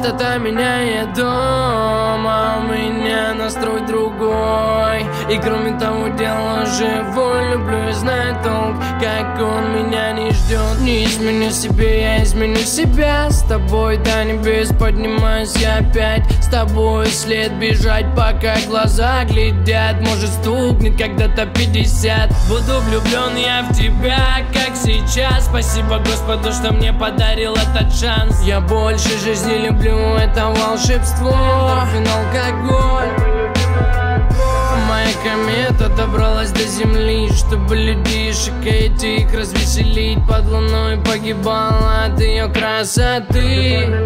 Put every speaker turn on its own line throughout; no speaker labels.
Пустота меняет дом, а у меня настрой другой. И кроме того дела живой, люблю и знаю толк, как он меня не ждет. Не изменю себе, я изменю себя. С тобой до небес поднимаюсь я опять. С тобой след бежать, пока глаза глядят. Может стукнет когда-то 50. Буду влюблен я в тебя, как сейчас. Спасибо Господу, что мне подарил этот шанс. Я больше жизни люблю, это волшебство. Эндорфин, алкоголь. Моя комета добралась до земли, чтобы людишек этих развеселить. Под луной погибала от ее красоты.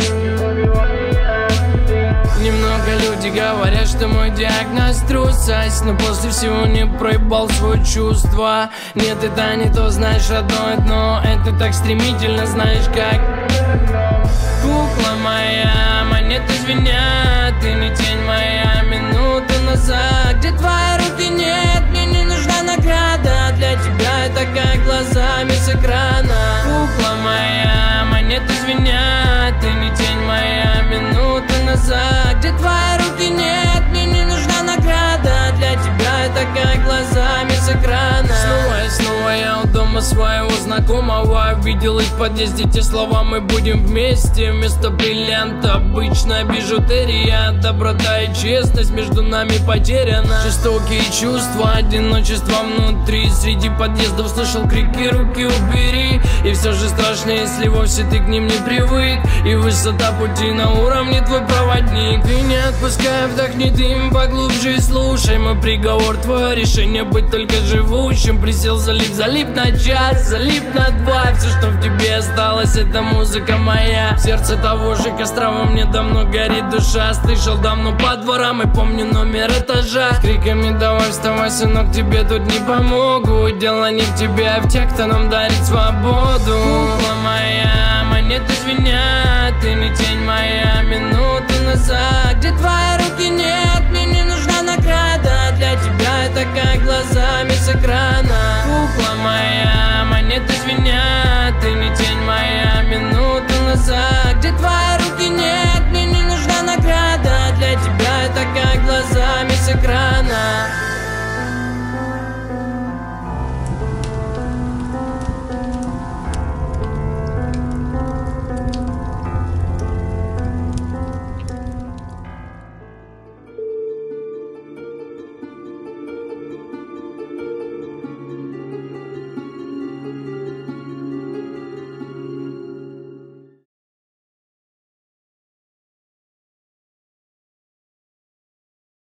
Немного люди говорят, что мой диагноз трусость, но после всего не проебал свое чувство. Нет, это не то, знаешь, родное дно. Это так стремительно, знаешь как. Кукла моя, монеты звенят. Ты не тень моя, минуту назад. Где твои руки, нет, мне не нужна награда. Для тебя это как глазами с экрана. Кукла моя, монеты звенят. Ты не тень моя, минуту назад. Где твои руки, нет, мне не нужна награда. Для тебя это как глазами с экрана. Снова и снова я у дома своего знакомого. Видел их в подъезде те слова: мы будем вместе. Вместо бриллианта обычная бижутерия. Доброта и честность между нами потеряна. Жестокие чувства, одиночество внутри. Среди подъездов слышал крики: руки убери. И все же страшно, если вовсе ты к ним не привык. И высота пути на уровне твой проводник. И не отпускай, вдохни дым поглубже и слушай мой приговор. Твое решение быть только живущим. Присел, залип на час, залип на два. Все, что в тебе осталось, это музыка моя. В сердце того же костра во мне давно горит душа. Слышал давно по дворам и помню номер этажа. С криками: давай вставай, сынок, тебе тут не помогут. Дело не в тебе, а в тех, кто нам дарит свободу. Кукла моя, монеты звенят. Ты не тень моя, минуту назад.